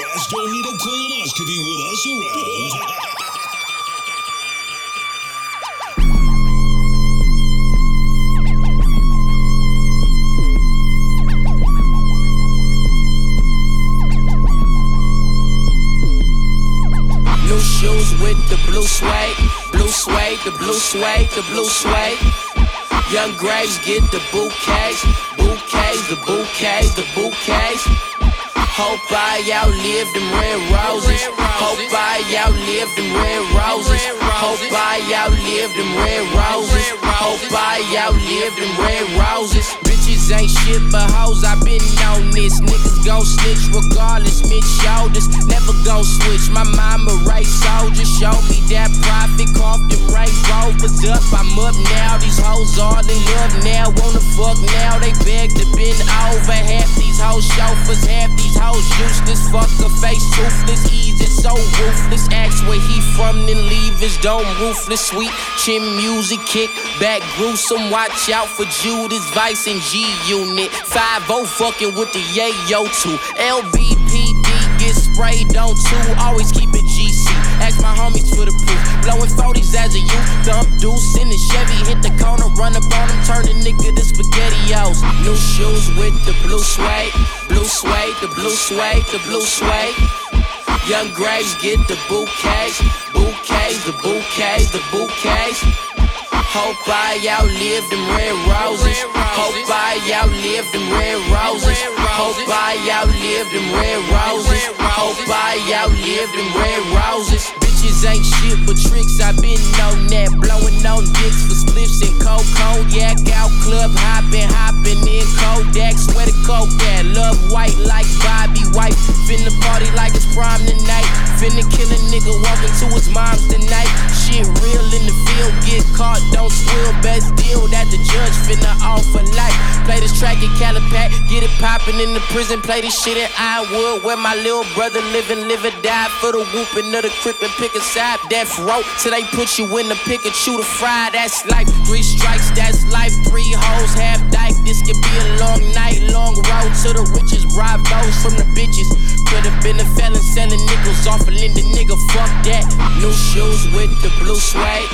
guys don't need a colonoscopy with us around. Blue shoes with the blue suede, the blue suede, the blue suede. Young Graves get the bouquets, the bouquets, the bouquets. Hope I outlive them red roses. Hope I outlive them red roses. Hope I outlive them red roses. Hope I outlive them red roses. Bitches ain't shit but hoes, I been on this. Niggas gon' snitch regardless, mid shoulders. Never gon' switch, my mama race soldier. Show me that profit, coughed and Range Rovers up. I'm up now, these hoes all in love now. Wanna fuck now, they beg to bend over. Half these hoes chauffeurs, half these hoes useless. Fuck a face toothless, easy, so ruthless. Ask where he from, then leave his dome roofless. Sweet chin music, kick back gruesome. Watch out for Judas, Vice and G-Unit. 5-0 fucking with the yayo too. LBPD get sprayed on too. Always keep it GC. Ask my homies for the proof. Blowing 40s as a youth. Dump deuce in the Chevy. Hit the corner, run up on him. Turn the nigga to SpaghettiOs. New shoes with the blue suede. Blue suede, the blue suede, the blue suede. Young Graves get the bouquets, the bouquets, the bouquets. Hope I outlive them red roses. Hope I outlive them red roses. Hope I outlive them red roses. Hope I outlive them red roses. Bitches ain't shit but tricks, I been on that. Blowing on dicks for spliffs and cold cognac. Out club hopping in Kodak. Sweater Kodak, love white like Bobby White. Finna party like it's prom tonight. Finna kill a nigga walking to his mom's tonight. Shit real in the field, get caught, don't squeal. Best deal that the judge finna offer life. Play this track in Calipat, get it poppin' in the prison. Play this shit in Ironwood where my little brother live and die for the whooping of the crip and pick a side. Death row till they put you in the pick and shoot a fry. That's life, 3 strikes, that's life. 3 hoes, half dyke. This could be a long night, long road to the riches. Bravos from the bitches. Could've been a felon selling nickels off a Linda nigga, fuck that. New shoes with the blue suede,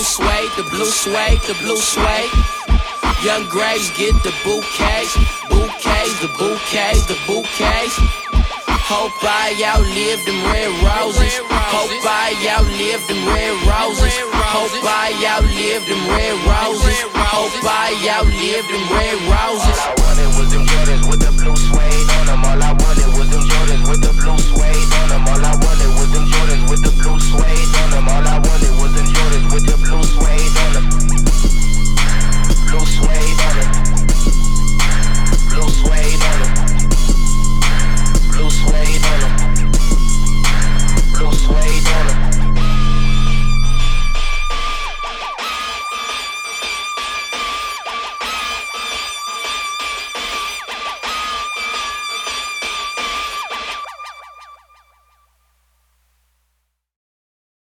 the blue suede, the blue suede. Young Graves get the bouquets, the bouquets, the bouquets. Hope I outlive them red roses. Hope I outlive them red roses. Hope I outlive them red roses. Hope I outlive them red roses. All I wanted was them Jordans with the blue suede on them. All I wanted was them Jordans with the blue suede on them. All I wanted was them Jordans with the blue suede